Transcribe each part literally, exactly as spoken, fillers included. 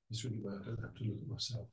It's really bad. I don't have to look at myself.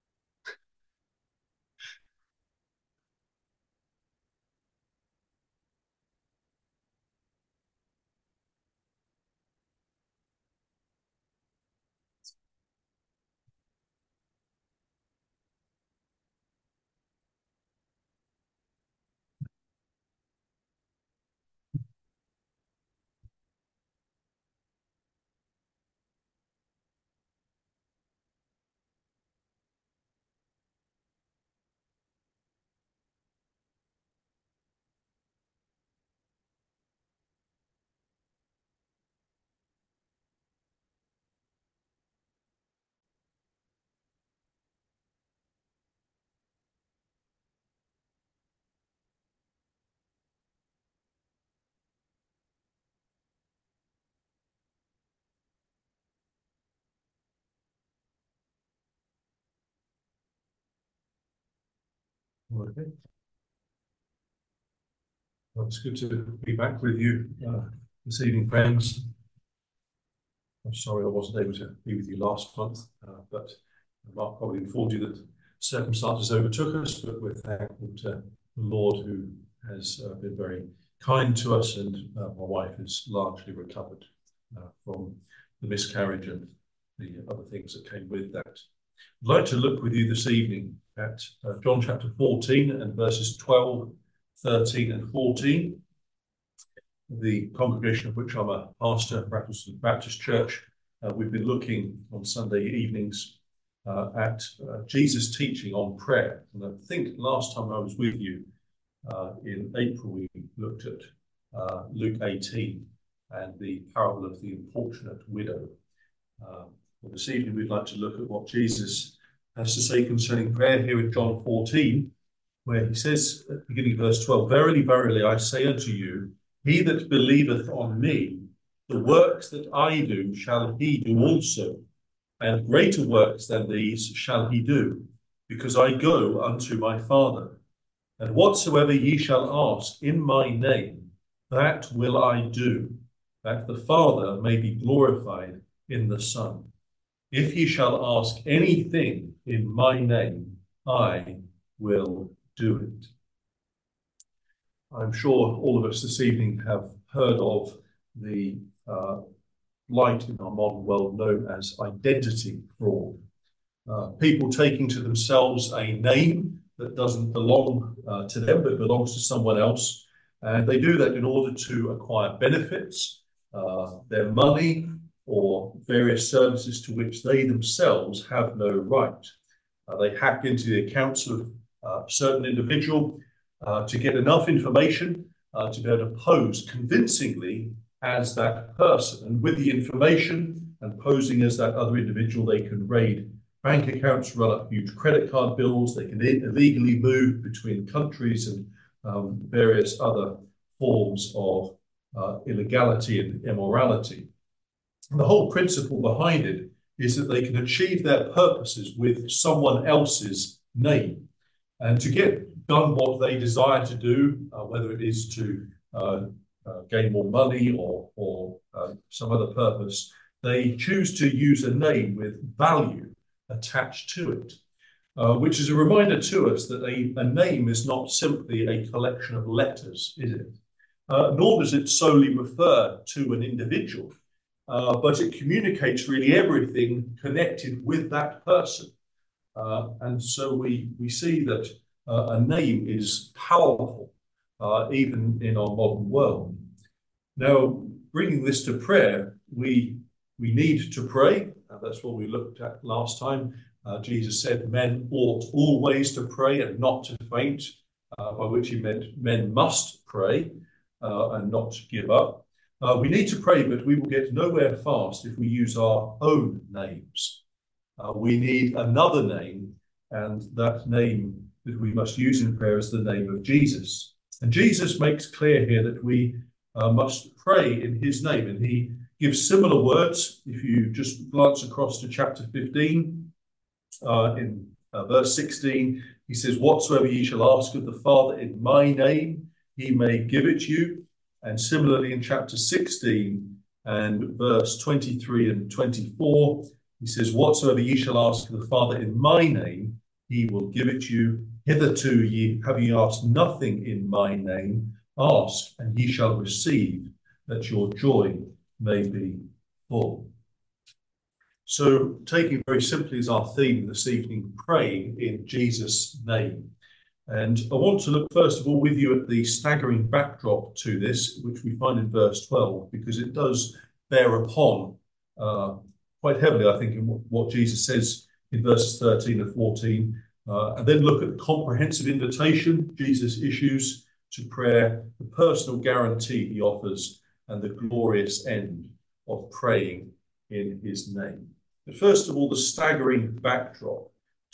Okay. Well, it's good to be back with you uh, this evening, friends. I'm sorry I wasn't able to be with you last month, uh, but Mark probably informed you that circumstances overtook us, but we're thankful to the Lord who has uh, been very kind to us, and uh, my wife is largely recovered uh, from the miscarriage and the other things that came with that. I'd like to look with you this evening at uh, John chapter fourteen and verses twelve, thirteen and fourteen. The congregation of which I'm a pastor at Rattlesnake Baptist Church, uh, we've been looking on Sunday evenings uh, at uh, Jesus' teaching on prayer. And I think last time I was with you uh, in April, we looked at uh, Luke eighteen and the parable of the importunate widow. Uh, well, this evening, we'd like to look at what Jesus has to say concerning prayer here in John fourteen, where he says, at the beginning of verse twelve, "Verily, verily, I say unto you, he that believeth on me, the works that I do shall he do also, and greater works than these shall he do, because I go unto my Father. And whatsoever ye shall ask in my name, that will I do, that the Father may be glorified in the Son. If ye shall ask anything in my name, I will do it." I'm sure all of us this evening have heard of the uh, light in our modern world known as identity fraud. Uh, people taking to themselves a name that doesn't belong uh, to them, but belongs to someone else. And they do that in order to acquire benefits, uh, their money, or various services to which they themselves have no right. Uh, they hack into the accounts of a certain individual uh, to get enough information uh, to be able to pose convincingly as that person. And with the information and posing as that other individual, they can raid bank accounts, run up huge credit card bills, they can illegally move between countries and um, various other forms of uh, illegality and immorality. And the whole principle behind it is that they can achieve their purposes with someone else's name. And to get done what they desire to do, uh, whether it is to uh, uh, gain more money or, or uh, some other purpose, they choose to use a name with value attached to it, uh, which is a reminder to us that a, a name is not simply a collection of letters, is it? Uh, nor does it solely refer to an individual, uh, but it communicates really everything connected with that person. Uh, and so we, we see that uh, a name is powerful, uh, even in our modern world. Now, bringing this to prayer, we, we need to pray. Uh, that's what we looked at last time. Uh, Jesus said men ought always to pray and not to faint, uh, by which he meant men must pray uh, and not give up. Uh, we need to pray, but we will get nowhere fast if we use our own names. Uh, we need another name, and that name that we must use in prayer is the name of Jesus. And Jesus makes clear here that we uh, must pray in his name, and he gives similar words. If you just glance across to chapter fifteen, uh, in uh, verse sixteen, he says, "Whatsoever ye shall ask of the Father in my name, he may give it you." And similarly in chapter sixteen and verse twenty-three and twenty-four, He says, whatsoever ye shall ask of the Father in my name, he will give it you. Hitherto ye have ye asked nothing in my name. Ask, and ye shall receive, that your joy may be full. So, taking very simply as our theme this evening, praying in Jesus' name. And I want to look first of all with you at the staggering backdrop to this, which we find in verse twelve, because it does bear upon uh, quite heavily, I think, in what, what Jesus says in verses thirteen and fourteen. Uh, and then look at the comprehensive invitation Jesus issues to prayer, the personal guarantee he offers, and the glorious end of praying in his name. But first of all, the staggering backdrop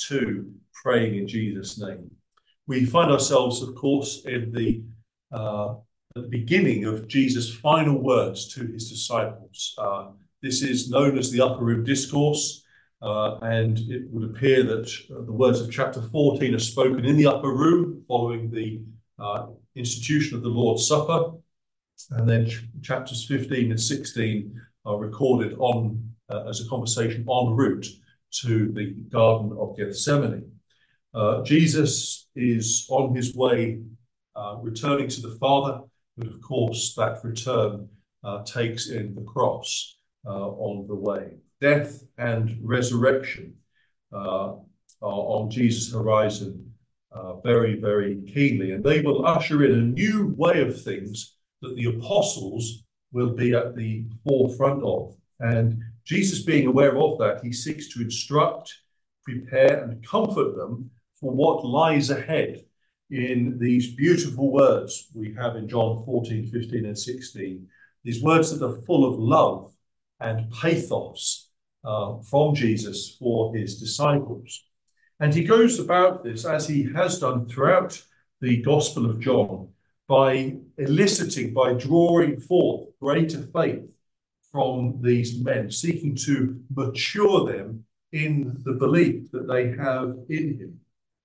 to praying in Jesus' name. We find ourselves, of course, in the, uh, at the beginning of Jesus' final words to his disciples. Uh, this is known as the Upper Room Discourse, uh, and it would appear that uh, the words of chapter fourteen are spoken in the upper room following the uh, institution of the Lord's Supper, and then ch chapters fifteen and sixteen are recorded on uh, as a conversation en route to the Garden of Gethsemane. Uh, Jesus is on his way, uh, returning to the Father, but of course that return uh, takes in the cross uh, on the way. Death and resurrection uh, are on Jesus' horizon uh, very, very keenly, and they will usher in a new way of things that the apostles will be at the forefront of. And Jesus, being aware of that, he seeks to instruct, prepare, and comfort them for what lies ahead in these beautiful words we have in John fourteen, fifteen, and sixteen. These words that are full of love and pathos uh, from Jesus for his disciples. And he goes about this, as he has done throughout the Gospel of John, by eliciting, by drawing forth greater faith from these men, seeking to mature them in the belief that they have in him.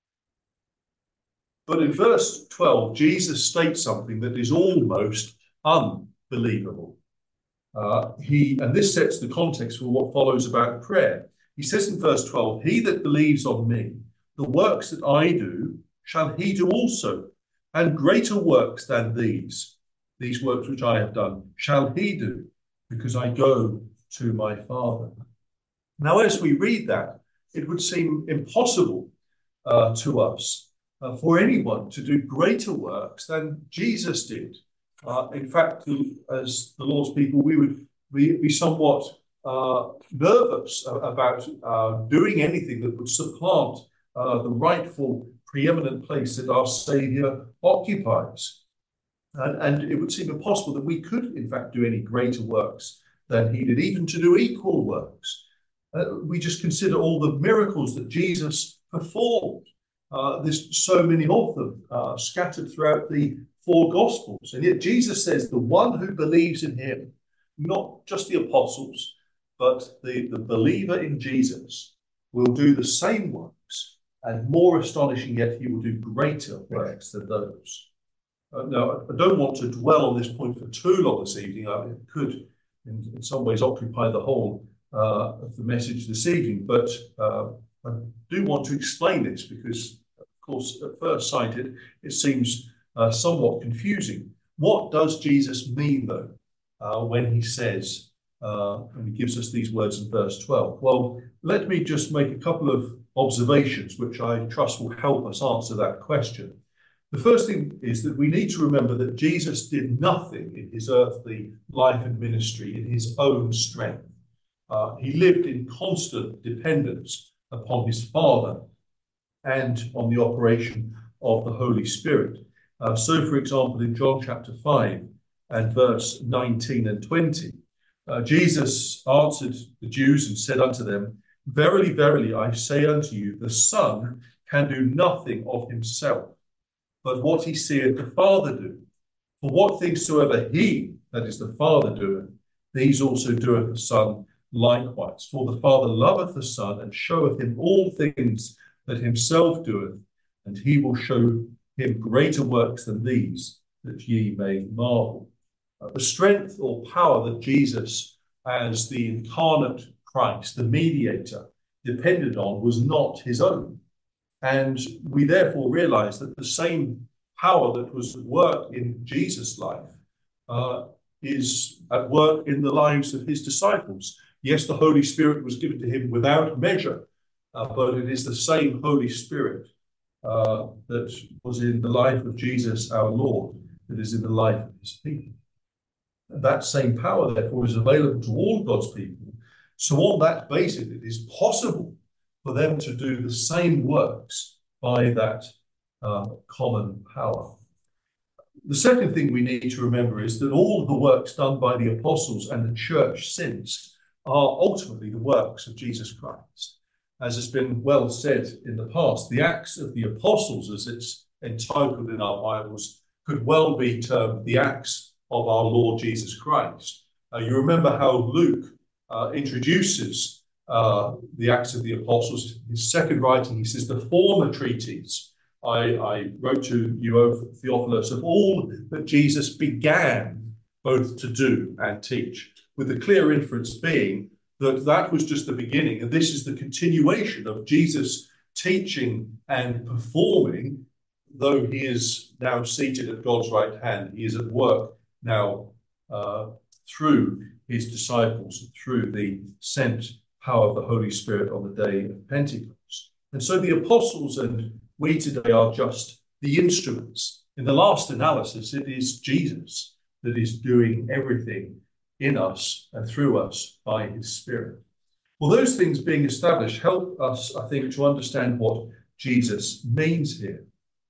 But in verse twelve, Jesus states something that is almost unbelievable. Uh, he, and this sets the context for what follows about prayer. He says in verse twelve, he that believes on me, the works that I do, shall he do also, and greater works than these, these works which I have done, shall he do, because I go to my Father. Now, as we read that, it would seem impossible uh, to us uh, for anyone to do greater works than Jesus did. Uh, in fact, as the Lord's people, we would be, be somewhat uh, nervous about uh, doing anything that would supplant uh, the rightful preeminent place that our Saviour occupies. And, and it would seem impossible that we could, in fact, do any greater works than he did, even to do equal works. Uh, we just consider all the miracles that Jesus performed. Uh, there's so many of them uh, scattered throughout the four Gospels. And yet Jesus says the one who believes in him, not just the apostles, but the, the believer in Jesus, will do the same works, and more astonishing yet, he will do greater works than those. Uh, now, I don't want to dwell on this point for too long this evening. I it could, in, in some ways, occupy the whole uh, of the message this evening, but uh, I do want to explain this because, of course, at first sight, it, it seems uh, somewhat confusing. What does Jesus mean, though, uh, when he says, uh, and he gives us these words in verse twelve? Well, let me just make a couple of observations which I trust will help us answer that question. The first thing is that we need to remember that Jesus did nothing in his earthly life and ministry in his own strength. Uh, he lived in constant dependence upon his Father and on the operation of the Holy Spirit. Uh, so, for example, in John chapter five and verse nineteen and twenty, uh, Jesus answered the Jews and said unto them, Verily, verily, I say unto you, the Son can do nothing of himself, but what he seeth the Father do. For what things soever he, that is the Father, doeth, these also doeth the Son likewise. For the Father loveth the Son, and showeth him all things that himself doeth, and he will show him greater works than these, that ye may marvel. Uh, the strength or power that Jesus, as the incarnate Christ, the mediator, depended on was not his own. And we therefore realize that the same power that was at work in Jesus' life uh, is at work in the lives of his disciples. Yes, the Holy Spirit was given to him without measure, uh, but it is the same Holy Spirit uh, that was in the life of Jesus, our Lord, that is in the life of his people. And that same power, therefore, is available to all God's people. So on that basis, it is possible for them to do the same works by that uh, common power. The second thing we need to remember is that all of the works done by the apostles and the church since are ultimately the works of Jesus Christ. As has been well said in the past, the Acts of the Apostles, as it's entitled in our Bibles, could well be termed the Acts of our Lord Jesus Christ. Uh, you remember how Luke uh, introduces uh, the Acts of the Apostles. His second writing, he says, the former treatise I, I wrote to you, O Theophilus, of all that Jesus began both to do and teach, with the clear inference being that that was just the beginning, and this is the continuation of Jesus teaching and performing. Though he is now seated at God's right hand, he is at work now uh, through his disciples, through the sent power of the Holy Spirit on the day of Pentecost. And so the apostles and we today are just the instruments. In the last analysis, it is Jesus that is doing everything in us and through us by his Spirit. Well, those things being established help us, I think, to understand what Jesus means here.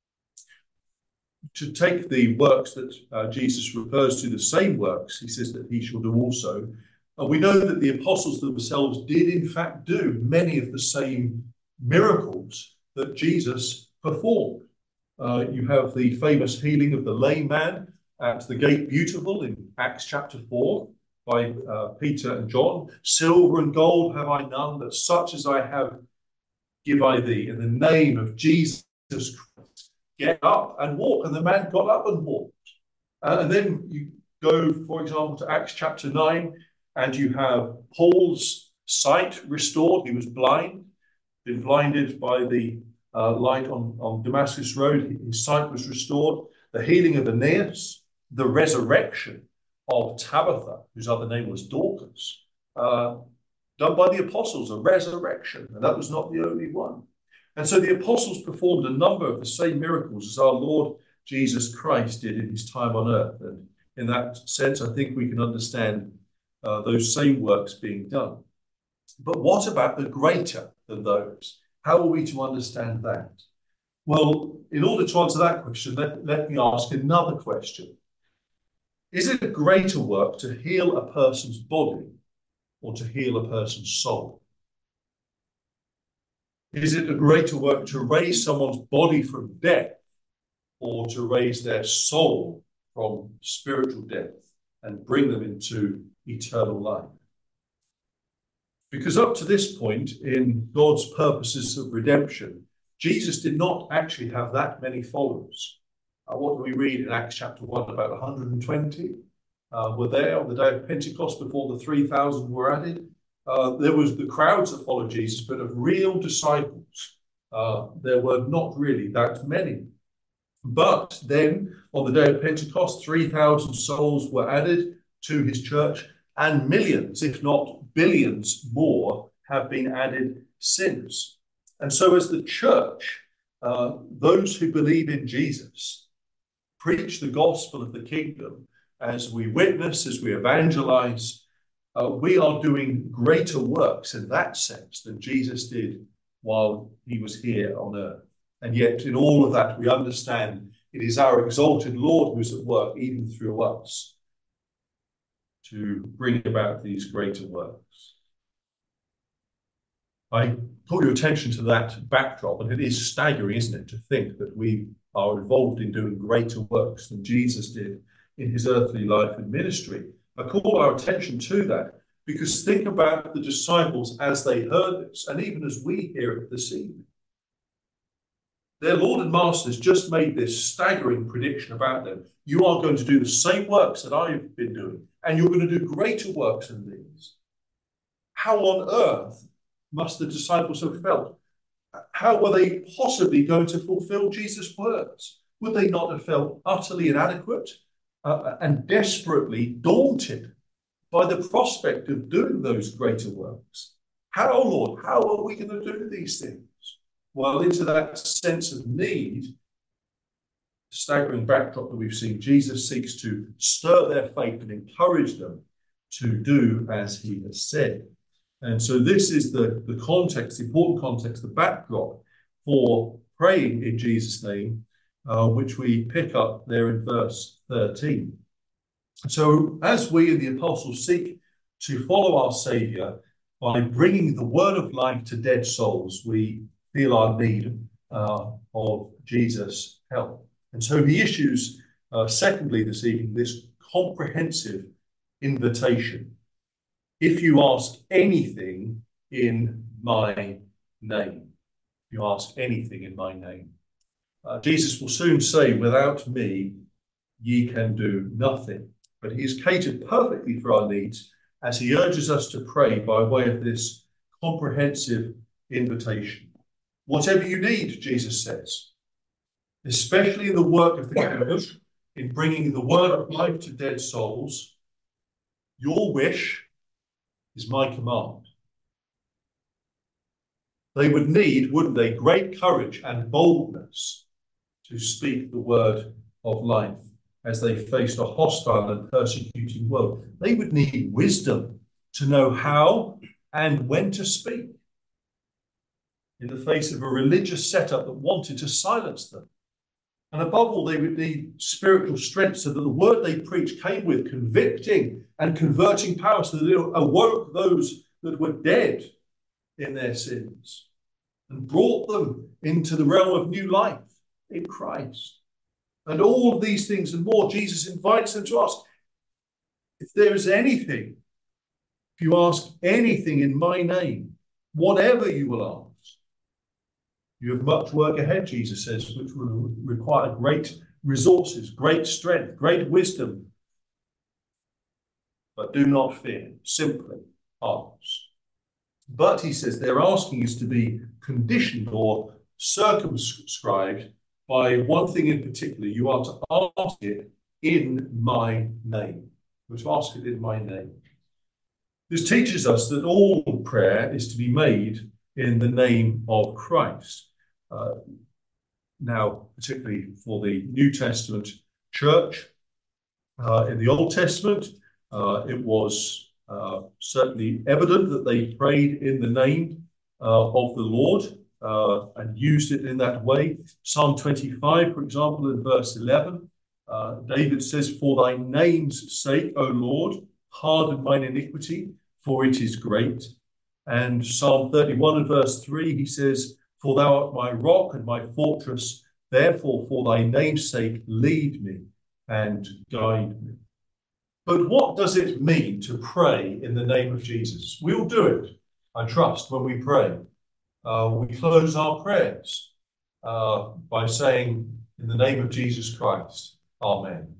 To take the works that uh, Jesus refers to, the same works, he says that he shall do also. Uh, we know that the apostles themselves did in fact do many of the same miracles that Jesus performed. Uh, you have the famous healing of the lame man at the Gate Beautiful in Acts chapter four by uh, Peter and John. Silver and gold have I none, but such as I have give I thee. In the name of Jesus Christ, get up and walk. And the man got up and walked. Uh, and then you go, for example, to Acts chapter nine, and you have Paul's sight restored. He was blind, been blinded by the uh, light on, on Damascus Road. His sight was restored. The healing of Aeneas, the resurrection of Tabitha, whose other name was Dorcas, uh, done by the apostles, a resurrection. And that was not the only one. And so the apostles performed a number of the same miracles as our Lord Jesus Christ did in his time on earth. And in that sense, I think we can understand uh, those same works being done. But what about the greater than those? How are we to understand that? Well, in order to answer that question, let, let me ask another question. Is it a greater work to heal a person's body or to heal a person's soul? Is it a greater work to raise someone's body from death or to raise their soul from spiritual death and bring them into eternal life? Because up to this point in God's purposes of redemption, Jesus did not actually have that many followers. Uh, what do we read in Acts chapter one? About one hundred twenty uh, were there on the day of Pentecost before the three thousand were added. Uh, there was the crowds that followed Jesus, but of real disciples, uh, there were not really that many. But then on the day of Pentecost, three thousand souls were added to his church, and millions, if not billions more, have been added since. And so as the church, uh, those who believe in Jesus, preach the gospel of the kingdom, as we witness, as we evangelize, uh, we are doing greater works in that sense than Jesus did while he was here on earth. And yet in all of that, we understand it is our exalted Lord who is at work even through us to bring about these greater works. I call your attention to that backdrop, and it is staggering, isn't it, to think that we are involved in doing greater works than Jesus did in his earthly life and ministry. I call our attention to that because think about the disciples as they heard this, and even as we hear it this evening. Their Lord and Master has just made this staggering prediction about them. You are going to do the same works that I've been doing, and you're going to do greater works than these. How on earth must the disciples have felt? How were they possibly going to fulfill Jesus' words? Would they not have felt utterly inadequate uh, and desperately daunted by the prospect of doing those greater works? How, Lord, how are we going to do these things? Well, into that sense of need, staggering backdrop that we've seen, Jesus seeks to stir their faith and encourage them to do as he has said. And so this is the, the context, the important context, the backdrop for praying in Jesus' name, uh, which we pick up there in verse thirteen. So as we and the apostles seek to follow our Saviour by bringing the word of life to dead souls, we feel our need uh, of Jesus' help. And so he issues, uh, secondly this evening, this comprehensive invitation. If you ask anything in my name, if you ask anything in my name. Uh, Jesus will soon say, without me, ye can do nothing. But he's catered perfectly for our needs as he urges us to pray by way of this comprehensive invitation. Whatever you need, Jesus says, especially in the work of the kingdom, in bringing the word of life to dead souls, your wish is my command. They would need, wouldn't they, great courage and boldness to speak the word of life as they faced a hostile and persecuting world. They would need wisdom to know how and when to speak in the face of a religious setup that wanted to silence them. And above all, they would need spiritual strength so that the word they preached came with convicting and converting power, so that it awoke those that were dead in their sins and brought them into the realm of new life in Christ. And all of these things and more, Jesus invites them to ask, if there is anything, if you ask anything in my name, whatever you will ask, you have much work ahead, Jesus says, which will require great resources, great strength, great wisdom. But do not fear, simply ask. But, he says, their asking is to be conditioned or circumscribed by one thing in particular. You are to ask it in my name. You're to ask it in my name. This teaches us that all prayer is to be made in the name of Christ. Uh, now, particularly for the New Testament church, uh, in the Old Testament, uh, it was uh, certainly evident that they prayed in the name uh, of the Lord uh, and used it in that way. Psalm twenty-five, for example, in verse eleven, uh, David says, "For thy name's sake, O Lord, pardon mine iniquity, for it is great." And Psalm thirty-one and verse three, he says, "For thou art my rock and my fortress, therefore for thy name's sake lead me and guide me." But what does it mean to pray in the name of Jesus? We all do it, I trust, when we pray. Uh, we close our prayers uh, by saying, "In the name of Jesus Christ, Amen."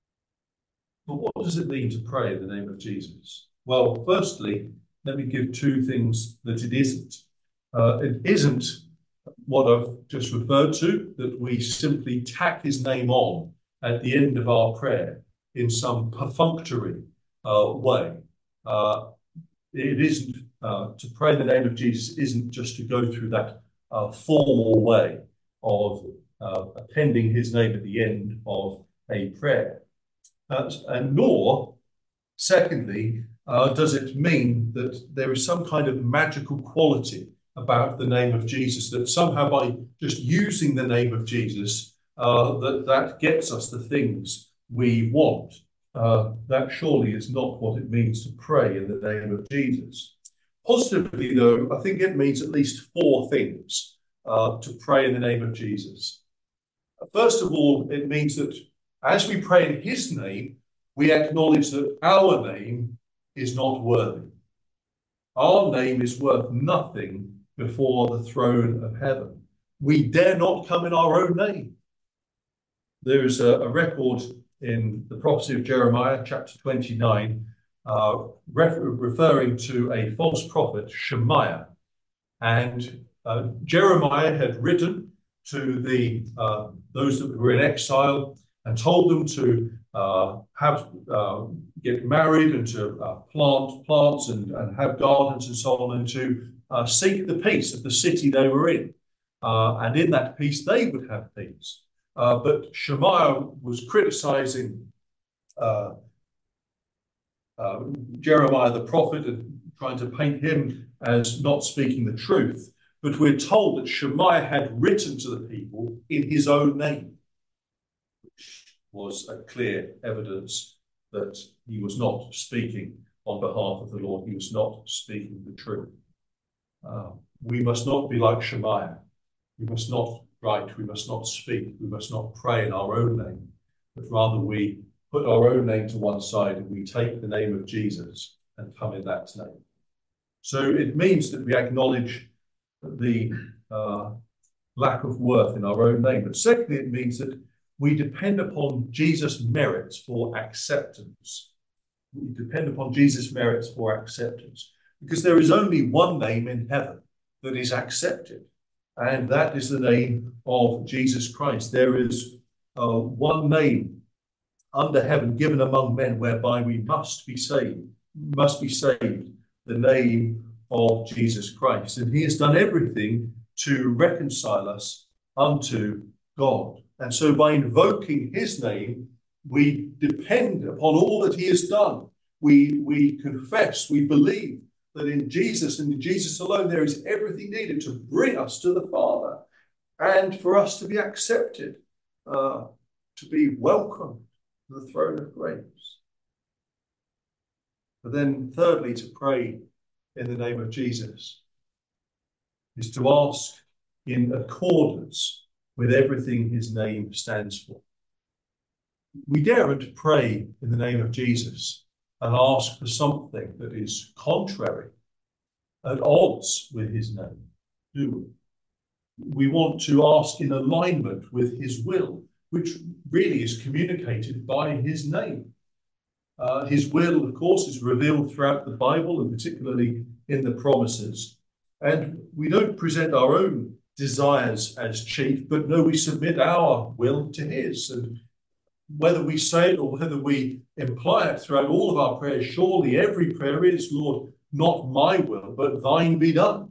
But what does it mean to pray in the name of Jesus? Well, firstly, let me give two things that it isn't. Uh, it isn't what I've just referred to, that we simply tack his name on at the end of our prayer in some perfunctory uh, way. Uh, it isn't, uh, to pray in the name of Jesus isn't just to go through that uh, formal way of uh, appending his name at the end of a prayer. Uh, and nor, secondly, uh, does it mean that there is some kind of magical quality about the name of Jesus, that somehow by just using the name of Jesus, uh, that that gets us the things we want. Uh, that surely is not what it means to pray in the name of Jesus. Positively, though, I think it means at least four things uh, to pray in the name of Jesus. First of all, it means that as we pray in his name, we acknowledge that our name is not worthy. Our name is worth nothing before the throne of heaven. We dare not come in our own name. There is a, a record in the prophecy of Jeremiah, chapter twenty-nine, uh, ref referring to a false prophet, Shemaiah. And uh, Jeremiah had written to the uh, those that were in exile and told them to uh, have uh, get married and to uh, plant plants and, and have gardens and so on, and to uh, seek the peace of the city they were in. Uh, and in that peace, they would have peace. Uh, but Shemaiah was criticizing uh, uh, Jeremiah the prophet and trying to paint him as not speaking the truth. But we're told that Shemaiah had written to the people in his own name, which was a clear evidence that he was not speaking on behalf of the Lord. He was not speaking the truth. Uh, we must not be like Shemaiah. We must not write, we must not speak, we must not pray in our own name, but rather we put our own name to one side and we take the name of Jesus and come in that name. So it means that we acknowledge the uh, lack of worth in our own name. But secondly, it means that we depend upon Jesus' merits for acceptance. We depend upon Jesus' merits for acceptance, because there is only one name in heaven that is accepted, and that is the name of Jesus Christ. There is uh, one name under heaven given among men whereby we must be saved, must be saved, the name of Jesus Christ. And he has done everything to reconcile us unto God. And so by invoking his name, we depend upon all that he has done. We, we confess, we believe that in Jesus and in Jesus alone, there is everything needed to bring us to the Father and for us to be accepted, uh, to be welcomed to the throne of grace. But then thirdly, to pray in the name of Jesus is to ask in accordance with everything his name stands for. We daren't pray in the name of Jesus and ask for something that is contrary, at odds with his name, do we? We want to ask in alignment with his will, which really is communicated by his name. Uh, his will, of course, is revealed throughout the Bible, and particularly in the promises. And we don't present our own desires as chief, but no, we submit our will to his. And whether we say it or whether we imply it throughout all of our prayers, surely every prayer is, Lord, not my will, but thine be done.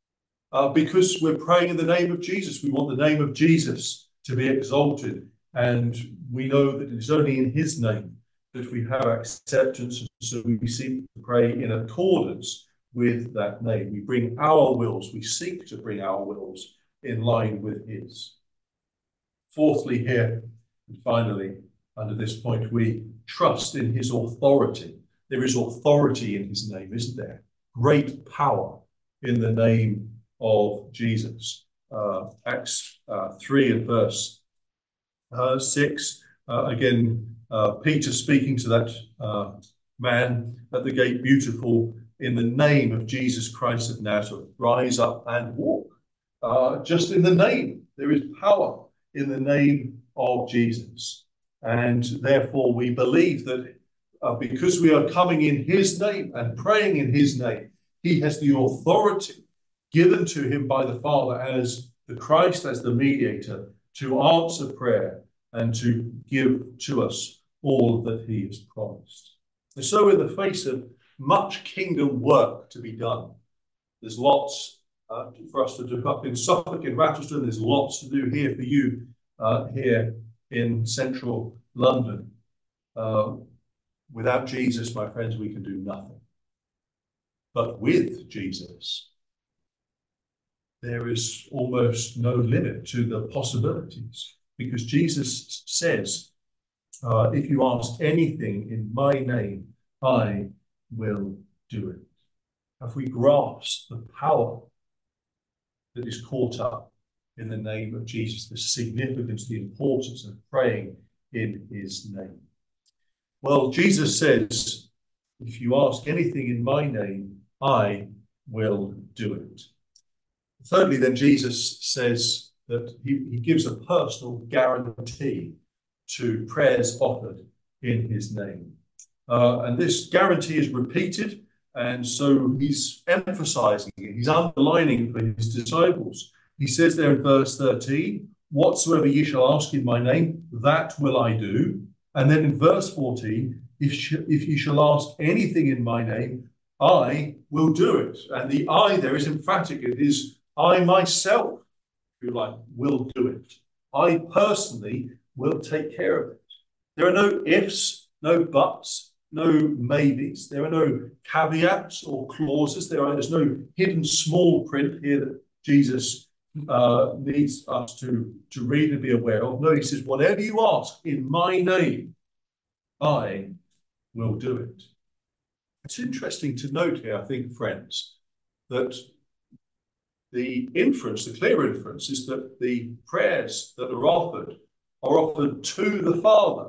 Uh, because we're praying in the name of Jesus. We want the name of Jesus to be exalted. And we know that it is only in his name that we have acceptance. So we seek to pray in accordance with that name. We bring our wills, we seek to bring our wills in line with his. Fourthly here, and finally, under this point, we trust in his authority. There is authority in his name, isn't there? Great power in the name of Jesus. Uh, Acts uh, three and verse uh, six, uh, again, uh, Peter speaking to that uh, man at the gate, beautiful, in the name of Jesus Christ of Nazareth, rise up and walk. Uh, just in the name, there is power in the name of Jesus. And therefore we believe that uh, because we are coming in his name and praying in his name, he has the authority given to him by the Father as the Christ, as the mediator, to answer prayer and to give to us all that he has promised. And so in the face of much kingdom work to be done, there's lots uh, for us to do up in Suffolk, in Rattleston, there's lots to do here for you uh, here in central London. Uh, without Jesus, my friends, we can do nothing. But with Jesus, there is almost no limit to the possibilities, because Jesus says, uh, if you ask anything in my name, I will do it. Have we grasped the power that is caught up in the name of Jesus, the significance, the importance of praying in his name? Well, Jesus says, if you ask anything in my name, I will do it. Thirdly, then, Jesus says that he, he gives a personal guarantee to prayers offered in his name. Uh, and this guarantee is repeated. And so he's emphasizing it, he's underlining it for his disciples. He says there in verse thirteen, whatsoever ye shall ask in my name, that will I do. And then in verse fourteen, if, sh if ye shall ask anything in my name, I will do it. And the I there is emphatic. It is I myself, if you like, will do it. I personally will take care of it. There are no ifs, no buts, no maybes. There are no caveats or clauses. There are, there's no hidden small print here that Jesus uh, needs us to, to read and be aware of. No, he says, whatever you ask in my name, I will do it. It's interesting to note here, I think, friends, that the inference, the clear inference, is that the prayers that are offered are offered to the Father.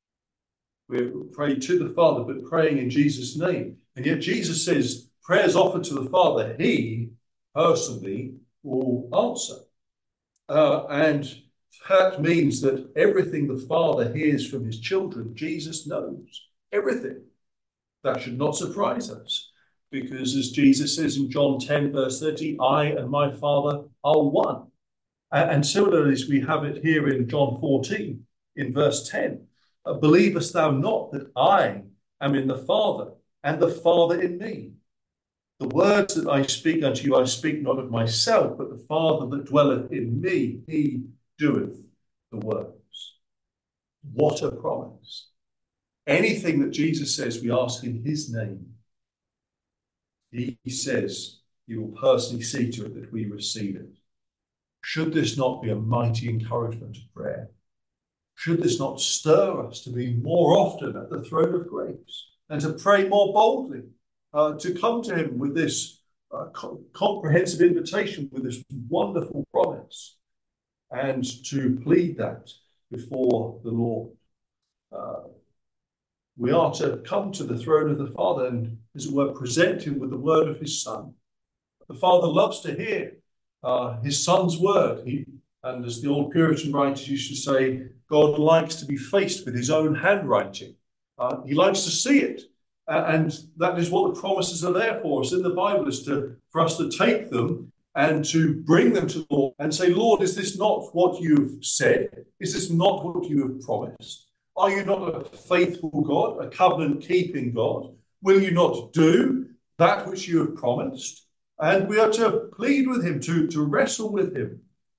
We pray to the Father, but praying in Jesus' name. And yet Jesus says, prayers offered to the Father, he personally will answer. Uh, and that means that everything the Father hears from his children, Jesus knows. Everything. That should not surprise us. Because as Jesus says in John ten, verse thirty, I and my Father are one. And, and similarly, as we have it here in John fourteen, in verse ten, believest thou not that I am in the Father, and the Father in me? The words that I speak unto you, I speak not of myself, but the Father that dwelleth in me, he doeth the works. What a promise. Anything that Jesus says we ask in his name, he says he will personally see to it that we receive it. Should this not be a mighty encouragement of prayer? Should this not stir us to be more often at the throne of grace and to pray more boldly, uh, to come to him with this uh, co comprehensive invitation, with this wonderful promise, and to plead that before the Lord? Uh, we are to come to the throne of the Father and, as it were, present him with the word of his Son. The Father loves to hear uh, his Son's word. He, and as the old Puritan writers used to say, God likes to be faced with his own handwriting. Uh, he likes to see it. Uh, and that is what the promises are there for us in the Bible, is to, for us to take them and to bring them to the Lord and say, Lord, is this not what you've said? Is this not what you have promised? Are you not a faithful God, a covenant-keeping God? Will you not do that which you have promised? And we are to plead with him, to, to wrestle with him.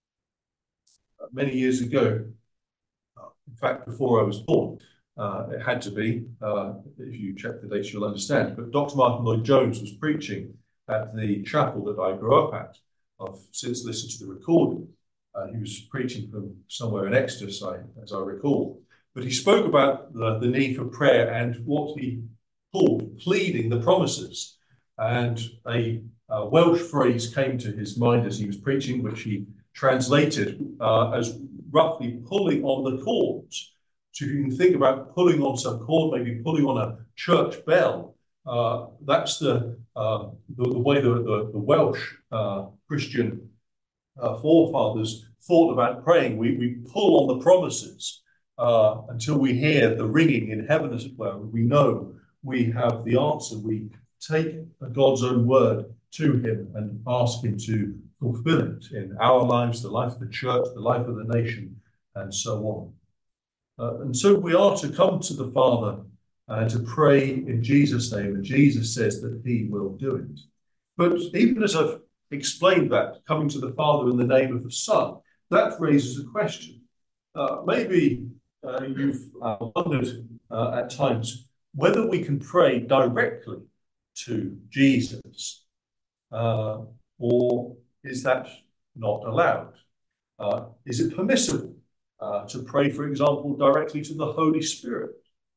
Many years ago, in fact, before I was born, uh, it had to be, uh, if you check the dates, you'll understand, but Doctor Martin Lloyd-Jones was preaching at the chapel that I grew up at. I've since listened to the recording. Uh, he was preaching from somewhere in Exeter, I, as I recall. But he spoke about the, the need for prayer and what he called pleading the promises. And a, a Welsh phrase came to his mind as he was preaching, which he translated uh, as roughly pulling on the cords. So if you can think about pulling on some cord, maybe pulling on a church bell, uh, that's the, uh, the, the way the, the, the Welsh uh, Christian uh, forefathers thought about praying. We, we pull on the promises uh, until we hear the ringing in heaven, as it were. We know we have the answer. We take God's own word to him and ask him to fulfill it in our lives, the life of the church, the life of the nation, and so on. Uh, and so we are to come to the Father and to pray in Jesus' name, and Jesus says that he will do it. But even as I've explained that, coming to the Father in the name of the Son, that raises a question. Uh, maybe uh, you've uh, wondered uh, at times whether we can pray directly to Jesus, uh, or is that not allowed? Uh, is it permissible uh, to pray, for example, directly to the Holy Spirit?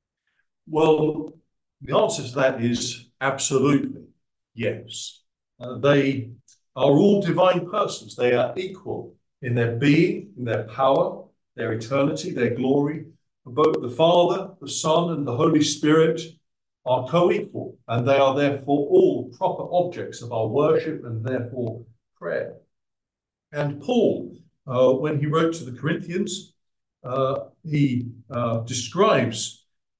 Well, the answer to that is absolutely yes. Uh, they are all divine persons. They are equal in their being, in their power, their eternity, their glory. Both the Father, the Son, and the Holy Spirit are co-equal, and they are therefore all proper objects of our worship and therefore prayer. And Paul, uh, when he wrote to the Corinthians, uh, he uh, describes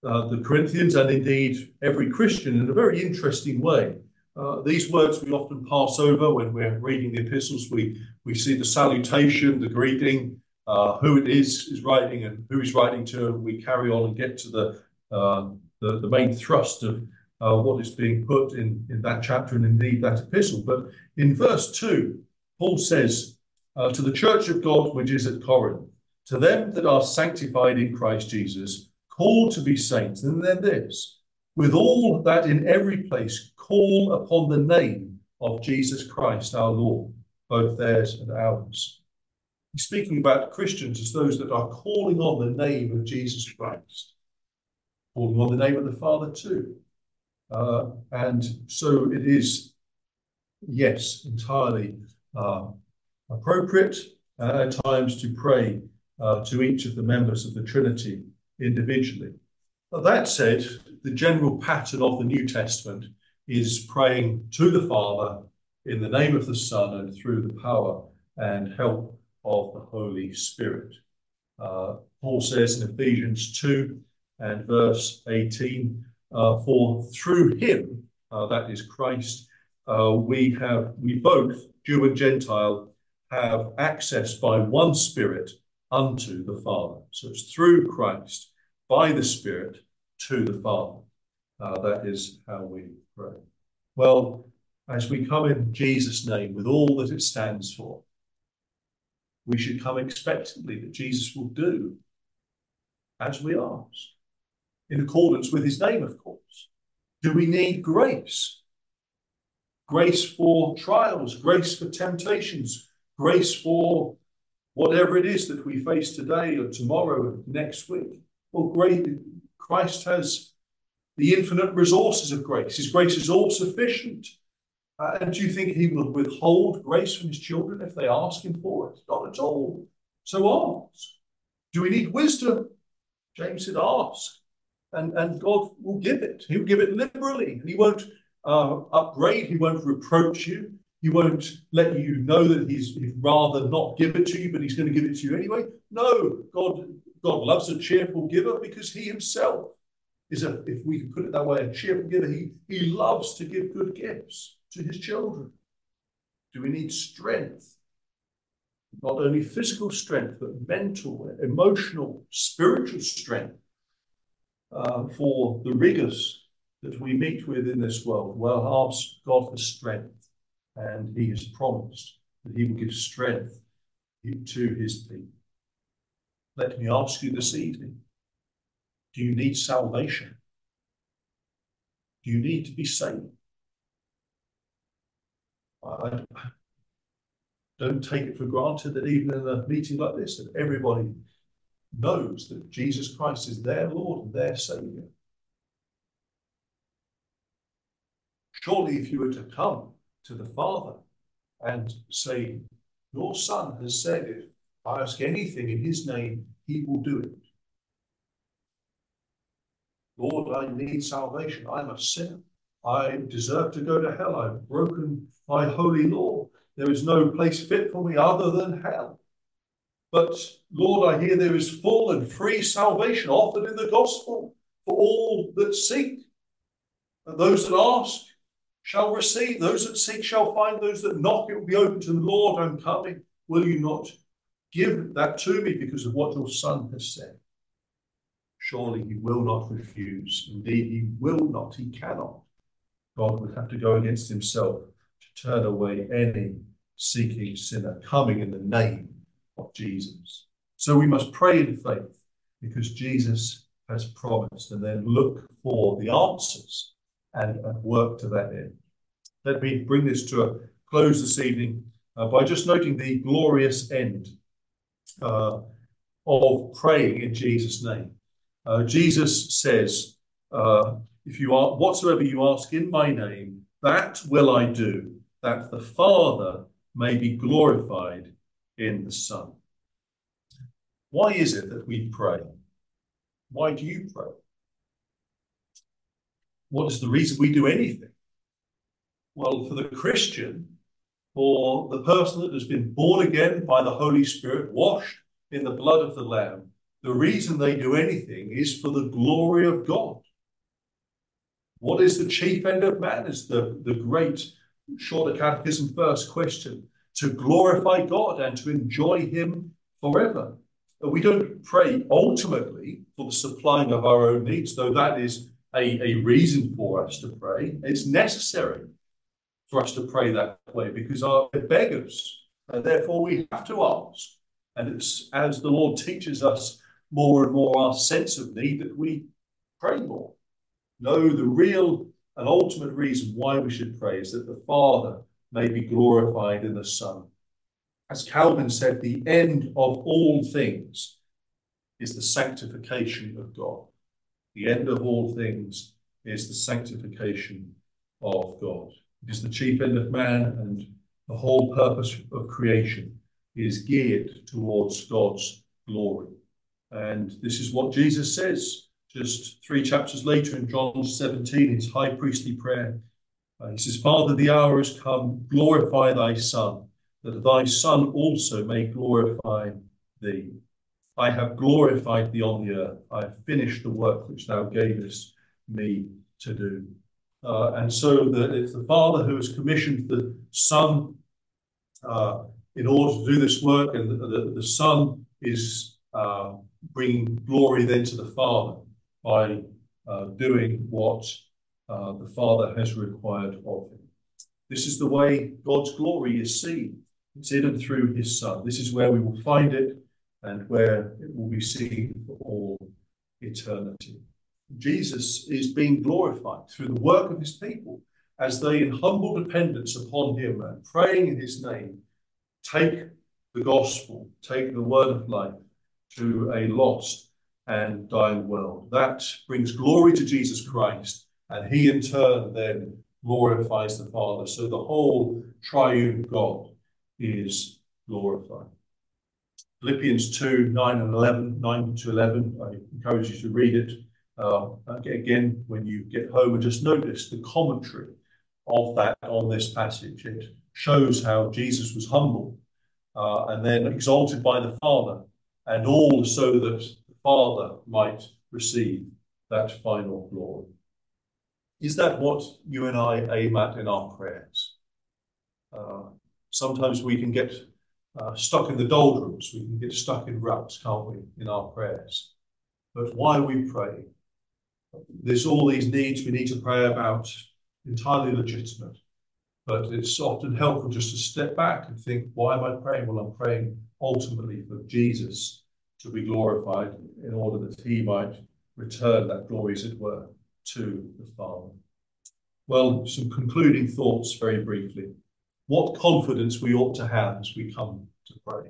uh, the Corinthians, and indeed every Christian, in a very interesting way. Uh, these words we often pass over when we're reading the epistles. We, we see the salutation, the greeting, uh, who it is is writing and who he's writing to, and we carry on and get to the, uh, the, the main thrust of uh, what is being put in, in that chapter and indeed that epistle. But in verse two, Paul says, uh, to the church of God which is at Corinth, to them that are sanctified in Christ Jesus, called to be saints, and then this, with all that in every place call upon the name of Jesus Christ our Lord, both theirs and ours. He's speaking about Christians as those that are calling on the name of Jesus Christ, calling on the name of the Father too. Uh, and so it is, yes, entirely uh, appropriate uh, at times to pray uh, to each of the members of the Trinity individually. But that said, the general pattern of the New Testament is praying to the Father in the name of the Son and through the power and help of the Holy Spirit. Uh, Paul says in Ephesians two and verse eighteen, uh, for through him, uh, that is Christ, uh, we have, we both, Jew and Gentile, have access by one Spirit unto the Father. So it's through Christ, by the Spirit, to the Father. Uh, that is how we pray. Well, as we come in Jesus' name with all that it stands for, we should come expectantly that Jesus will do as we ask, in accordance with his name, of course. Do we need grace? Grace for trials, grace for temptations, grace for whatever it is that we face today or tomorrow or next week. Well, great, Christ has the infinite resources of grace. His grace is all sufficient. Uh, and do you think he will withhold grace from his children if they ask him for it? Not at all. So ask. Do we need wisdom? James said, ask. And, and God will give it. He'll give it liberally. And he won't uh, upbraid. He won't reproach you. He won't let you know that he's, he'd rather not give it to you, but he's going to give it to you anyway. No, God, God loves a cheerful giver because he himself is a, if we can put it that way, a cheerful giver. He, he loves to give good gifts to his children. Do we need strength? Not only physical strength, but mental, emotional, spiritual strength uh, for the rigors that we meet with in this world. Well, ask God for strength. And he has promised that he will give strength to his people. Let me ask you this evening, do you need salvation? Do you need to be saved? I don't take it for granted that even in a meeting like this, that everybody knows that Jesus Christ is their Lord and their Savior. Surely if you were to come to the Father and say, your Son has said, if I ask anything in his name, he will do it. Lord, I need salvation. I'm a sinner. I deserve to go to hell. I've broken my holy law. There is no place fit for me other than hell. But Lord, I hear there is full and free salvation offered in the gospel for all that seek. And those that ask shall receive. Those that seek shall find. Those that knock, it will be open to the Lord. I'm coming. Will you not give that to me because of what your Son has said? Surely he will not refuse. Indeed, he will not. He cannot. God would have to go against himself to turn away any seeking sinner coming in the name of Jesus. So we must pray in faith because Jesus has promised, and then look for the answers and, and work to that end. Let me bring this to a close this evening uh, by just noting the glorious end uh, of praying in Jesus' name. Uh, Jesus says, uh, if you are whatsoever you ask in my name, that will I do, that the Father may be glorified in the Son. Why is it that we pray? Why do you pray? What is the reason we do anything? Well, for the Christian, for the person that has been born again by the Holy Spirit, washed in the blood of the Lamb, The reason they do anything is for the glory of God. What is the chief end of man? Is the, the great Shorter Catechism first question. To glorify God and to enjoy him forever. We don't pray ultimately for the supplying of our own needs, though that is a, a reason for us to pray. It's necessary for us to pray that way because our beggars, and therefore we have to ask. And it's as the Lord teaches us more and more our sense of need that we pray more. No, the real and ultimate reason why we should pray is that the Father may be glorified in the Son. As Calvin said, the end of all things is the sanctification of God. The end of all things is the sanctification of God. It is the chief end of man, and the whole purpose of creation is geared towards God's glory. And this is what Jesus says just three chapters later in John seventeen, his high priestly prayer. Uh, he says, Father, the hour has come, glorify thy Son, that thy Son also may glorify thee. I have glorified thee on the earth. I have finished the work which thou gavest me to do. Uh, and so the, it's the Father who has commissioned the Son uh, in order to do this work, and the, the, the Son is uh, bringing glory then to the Father by uh, doing what uh, the Father has required of him. This is the way God's glory is seen. It's in and through his Son. This is where we will find it and where it will be seen for all eternity. Jesus is being glorified through the work of his people as they, in humble dependence upon him and praying in his name, take the gospel, take the word of life to a lost and dying world. That brings glory to Jesus Christ, and he in turn then glorifies the Father. So the whole triune God is glorified. Philippians two, nine and eleven, nine to eleven, I encourage you to read it uh, again when you get home, and just notice the commentary of that on this passage. It shows how Jesus was humble uh, and then exalted by the Father, and all so that the Father might receive that final glory. Is that what you and I aim at in our prayers? Uh, sometimes we can get uh, stuck in the doldrums, we can get stuck in ruts, can't we, in our prayers? But why we pray? There's all these needs we need to pray about, entirely legitimate. But it's often helpful just to step back and think, why am I praying? Well, I'm praying ultimately for Jesus to be glorified in order that he might return that glory, as it were, to the Father. Well, some concluding thoughts very briefly. What confidence we ought to have as we come to pray.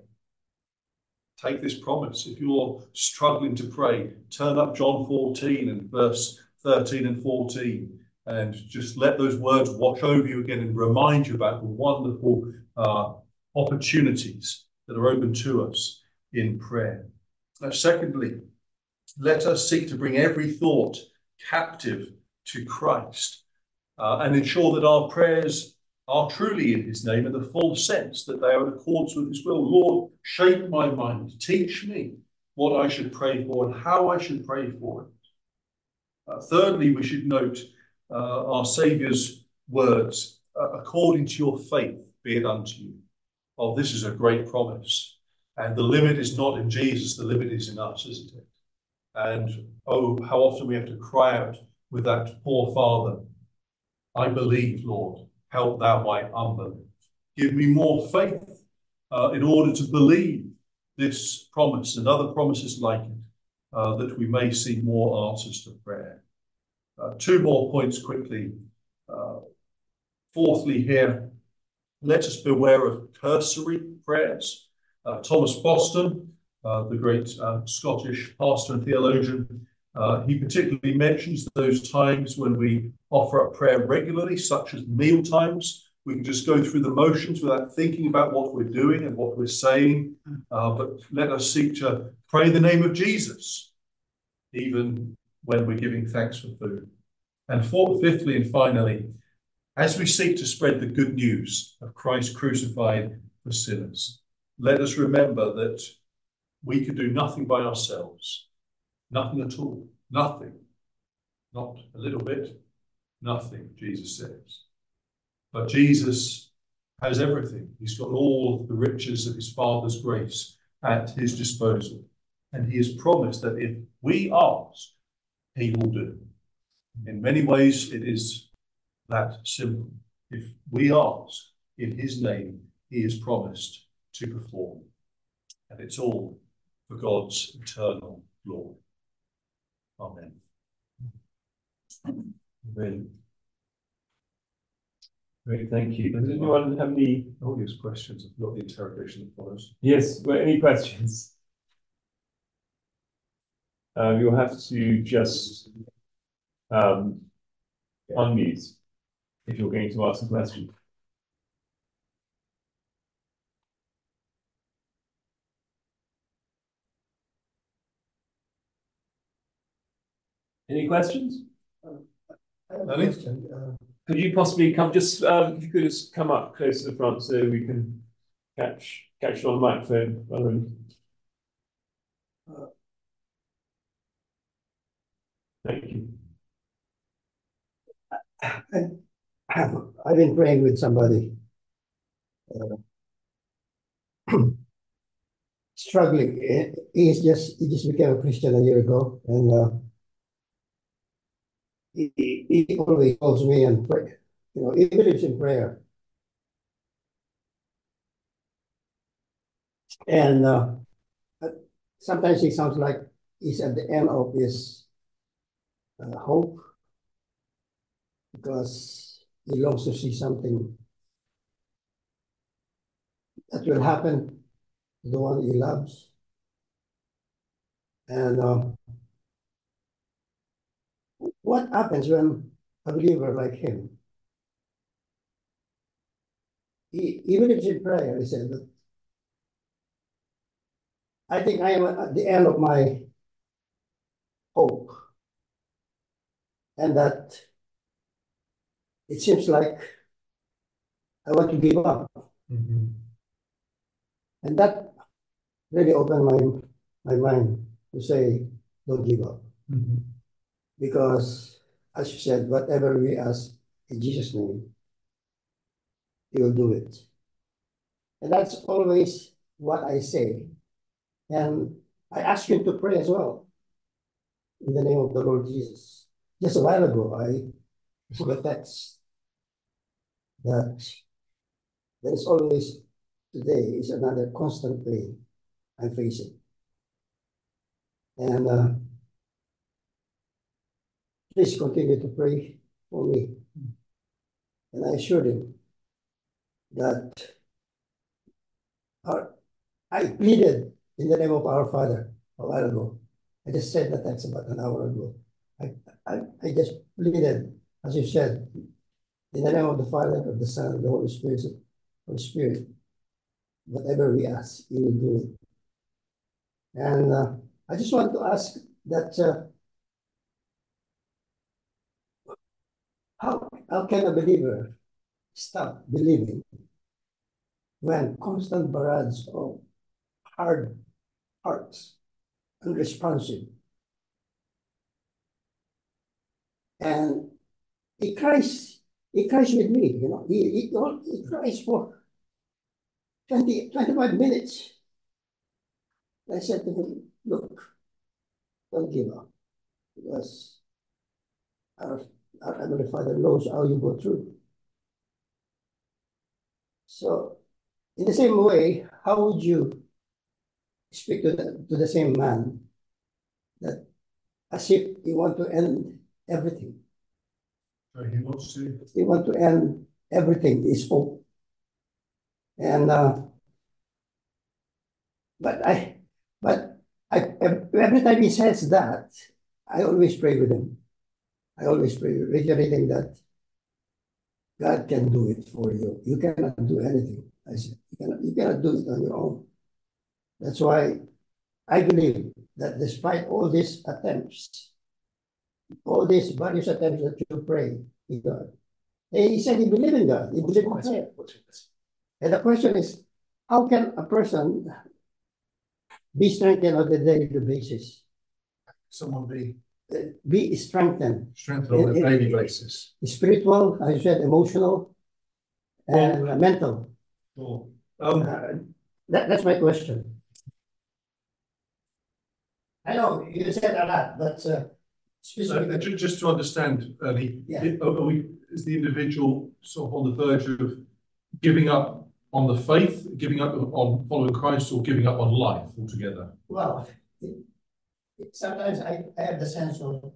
Take this promise. If you're struggling to pray, turn up John fourteen and verse thirteen and fourteen, and just let those words wash over you again and remind you about the wonderful uh, opportunities that are open to us in prayer. Now, secondly, let us seek to bring every thought captive to Christ uh, and ensure that our prayers are truly in his name in the full sense that they are in accordance with his will. Lord, shape my mind, teach me what I should pray for and how I should pray for it. Uh, thirdly, we should note uh, our Saviour's words, uh, according to your faith be it unto you. Oh, this is a great promise. And the limit is not in Jesus, the limit is in us, isn't it? And oh, how often we have to cry out with that poor father, I believe, Lord, help thou my unbelief. Give me more faith uh, in order to believe this promise and other promises like it, uh, that we may see more answers to prayer. Uh, two more points quickly. Uh, fourthly here, let us beware of cursory prayers. Uh, Thomas Boston, uh, the great uh, Scottish pastor and theologian, uh, he particularly mentions those times when we offer up prayer regularly, such as meal times. We can just go through the motions without thinking about what we're doing and what we're saying. Uh, but let us seek to pray in the name of Jesus, even when we're giving thanks for food. And fourth, fifthly, and finally, as we seek to spread the good news of Christ crucified for sinners, let us remember that we could do nothing by ourselves. Nothing at all. Nothing. Not a little bit. Nothing, Jesus says. But Jesus has everything. He's got all the riches of his Father's grace at his disposal. And he has promised that if we ask, he will do. In many ways, it is that simple. If we ask in his name, he has promised to perform. And it's all for God's eternal glory. Amen. Great. Great, thank you. Does anyone have any? Oh, yes, questions. I've got the interrogation that follows. Yes, well, any questions? Uh, you'll have to just um, unmute if you're going to ask a question. Any questions? I have a question. Uh, Could you possibly come just um, if you could just come up close to the front so we can catch catch you on the microphone, Valerie. uh, Thank you. I have, I've been praying with somebody uh, struggling. He is just he just became a Christian a year ago, and uh, he, he always calls me and pray. You know, he believes in prayer, and uh, sometimes he sounds like he's at the end of his uh, hope because he longs to see something that will happen to the one he loves. And uh, what happens when a believer like him, he, he believes in prayer, he said, but I think I am at the end of my hope. And that it seems like I want to give up. Mm-hmm. And that really opened my, my mind to say, don't give up. Mm-hmm. Because, as you said, whatever we ask in Jesus' name, he will do it. And that's always what I say. And I ask you to pray as well. In the name of the Lord Jesus. Just a while ago, I put a text that there is always, today is another constant pain I'm facing. And uh, please continue to pray for me. And I assured him that our, I pleaded in the name of our Father a while ago. I just said that text about an hour ago. I, I, I just pleaded, as you said, in the name of the Father, of the Son, of the Holy Spirit, Holy Spirit, whatever we ask, He will do it. And uh, I just want to ask that uh, how, how can a believer stop believing when constant barrage of hard hearts, unresponsive, and he cries, he cries with me, you know, he, he, he cries for twenty, twenty-five minutes. I said to him, look, don't give up, because our, our Heavenly Father knows how you go through. So, in the same way, how would you speak to the, to the same man that as if you want to end everything? So he wants to. He want to end everything, his hope. And uh, but I, but I, every time he says that, I always pray with him. I always pray, reiterating that God can do it for you. You cannot do anything. I said, you cannot, you cannot do it on your own. That's why I believe that despite all these attempts, all these various attempts that you pray in God, and he said he believed in God. He believed in prayer. And the question is, how can a person be strengthened on a daily basis. Someone be Uh, Be strengthened, strengthened on a It- it- daily basis. spiritual, as you said, emotional, and uh, mental. Sure. Um, Uh, that, that's my question. I know you said a lot, but uh, so, specifically, uh, ju- just to understand, Ernie, Yeah. i- are we, is the individual sort of on the verge of giving up on the faith, giving up on following Christ, or giving up on life altogether? well, it, it, sometimes I, I have the sense of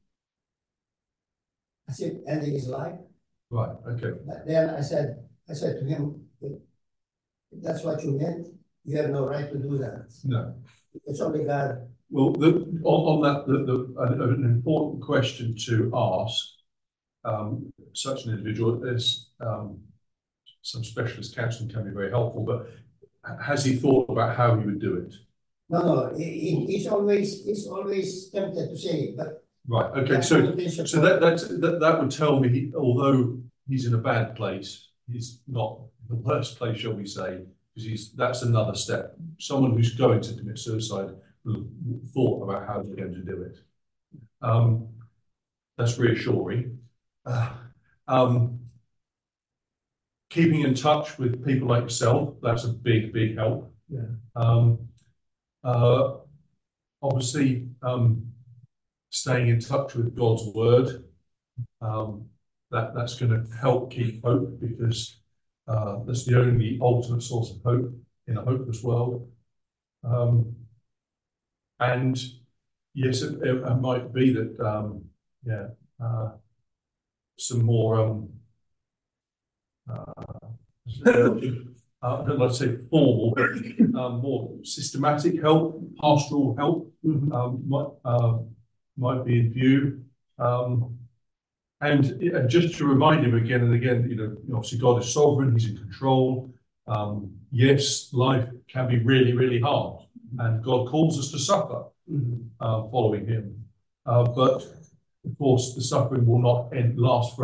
as if ending his life. Right, okay. But then I said, I said to him, if that's what you meant, you have no right to do that. No. It's only God. Well, the, on, on that, the, the, an, an important question to ask um, such an individual is um, some specialist counselling can be very helpful, but has he thought about how he would do it? No, no, he, he- he's always, he's always tempted to say it, but. Right, okay, so so that that's, that that would tell me, he, although he's in a bad place, he's not the worst place, shall we say, because he's that's another step. Someone who's going to commit suicide will have thought about how they're going to do it. Um, that's reassuring. Uh, um, keeping in touch with people like yourself, that's a big, big help. Yeah. Um, uh, obviously, um, staying in touch with God's word, um, that, that's going to help keep hope, because uh, that's the only ultimate source of hope in a hopeless world. Um, and yes, it, it, it might be that, um, yeah, uh, some more, um, uh, uh, let's say formal, but um, more systematic help, pastoral help, um, might, uh, might be in view. Um, and, and just to remind him again and again, you know, obviously God is sovereign, he's in control. Um, yes, life can be really, really hard, and God calls us to suffer uh, following him. Uh, but of course, the suffering will not end, last forever.